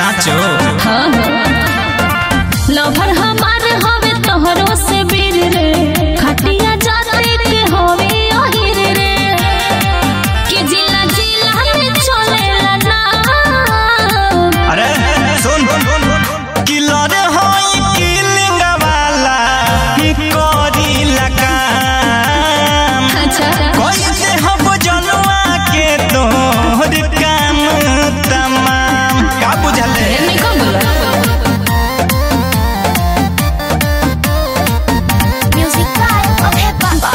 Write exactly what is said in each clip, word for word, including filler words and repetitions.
साचो हाँ लवर हमारे हवे तोहरो से बीर रे खटिया जाते के होवे ओहिर रे कि जिला जिला में चलेला ना। अरे सुन किलर होई किलिंग वाला कोरी लगा अच्छा कोई दे हम जनवा के तोहर काम तमाम का बुझल है निको बोला म्यूजिक बाय ओके बाबा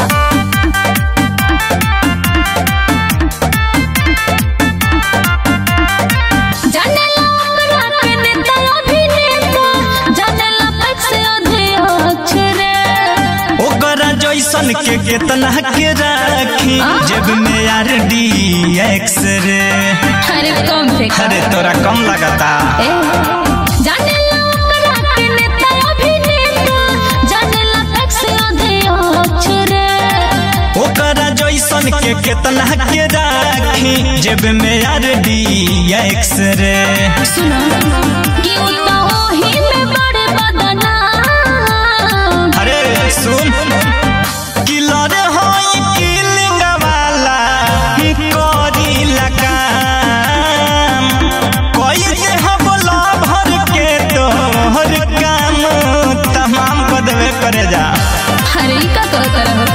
जाने ला के नेता अभिनेता जाने ला पैसे आधे अक्षरे ओकरा जैसन के कितना के राखी जब में यार डी एक्स रे अरे कम से कम अरे तोरा कम लगता ए जाने ला के नेता अभिनेता जाने ला पैसे आधे अक्षरे ओकरा जैसन के कितना के राखी जब में यार डी एक्स रे सुनो कि उतना ओही में बड़े बदनाम। अरे सुन किलर होई किलिंग वाला कोरी लगा कोई दे हम भर के तोहर काम तमाम बदवे करे जा अरे ई का कहत रहो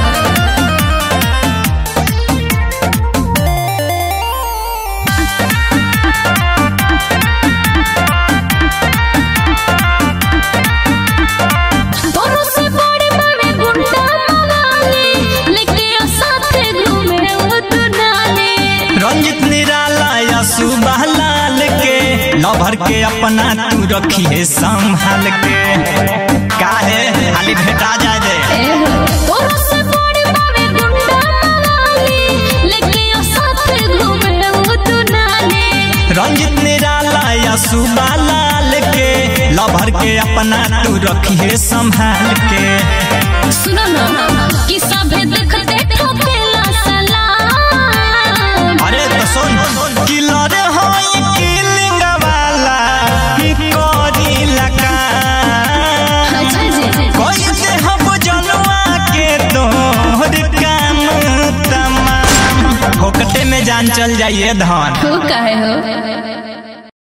दोनों से बड़े बड़े गुंडा मवाली लेके साथे घूमे उतनाले रंजित निराला या सुबह लाल के लभर के अपना तू रखिए संभाल के काहे खाली भेटा जा दे दोनों से बड़े बड़े गुंडा मवाली लेके साथे घूमे उतनाले रंजित निराला या सुबह लाल के लभर के अपना तू रखिए संभाल के सुनो ना कि सभे देखते ठोकेला सलाम। अरे तो सुन किलर होई किलिंग वाला कोरी लगा अच्छा जी कोई दे हम जनवा के तोहर काम तमाम होकटे में जान चल जाइए धन हो काहे हो